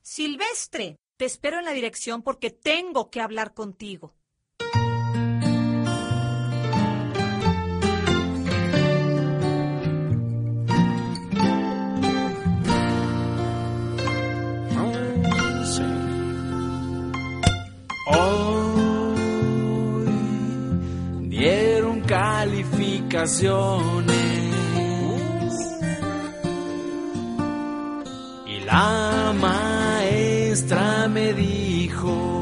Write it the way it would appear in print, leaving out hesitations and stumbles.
Silvestre, te espero en la dirección porque tengo que hablar contigo. Hoy dieron calificaciones y la maestra me dijo: